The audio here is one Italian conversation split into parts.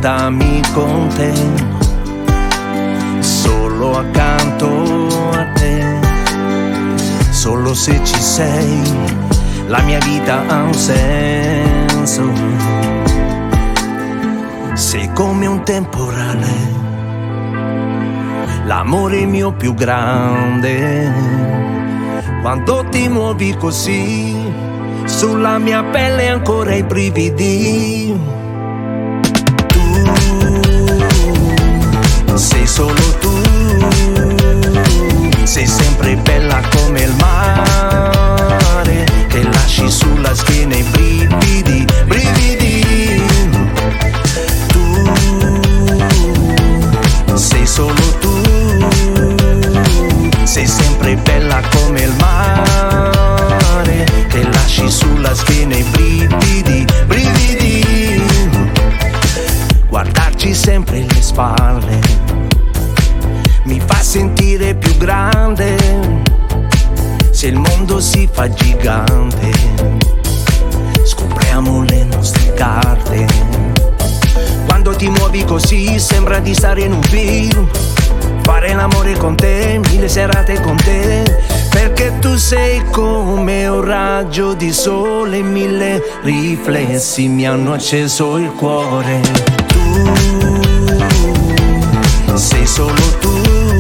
portami con te, solo accanto a te. Solo se ci sei la mia vita ha un senso. Sei come un temporale, l'amore mio più grande. Quando ti muovi così, sulla mia pelle ancora i brividi. Tu sei solo tu, sei sempre bella come il mare, che lasci sulla schiena i brividi, brividi. Tu sei solo tu, sei sempre bella come il mare, che lasci sulla schiena i brividi, brividi. Guardarci sempre le spalle mi fa sentire più grande. Se il mondo si fa gigante, scopriamo le nostre carte. Quando ti muovi così sembra di stare in un film, fare l'amore con te, 1000 serate con te, perché tu sei come un raggio di sole, 1000 riflessi mi hanno acceso il cuore. Tu sei solo tu,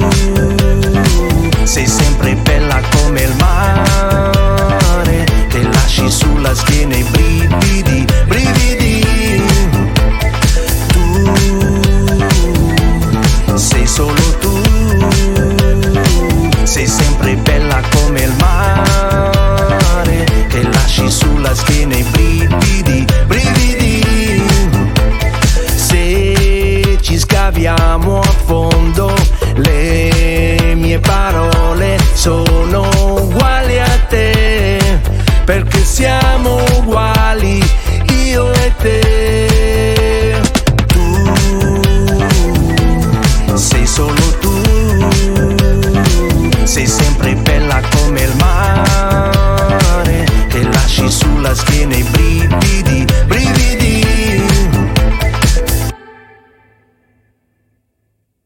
sei sempre bella come il mare, che lasci sulla schiena i brividi, brividi. Tu sei solo tu, sei sempre bella come il mare, che lasci sulla schiena i brividi, brividi. Se ci scaviamo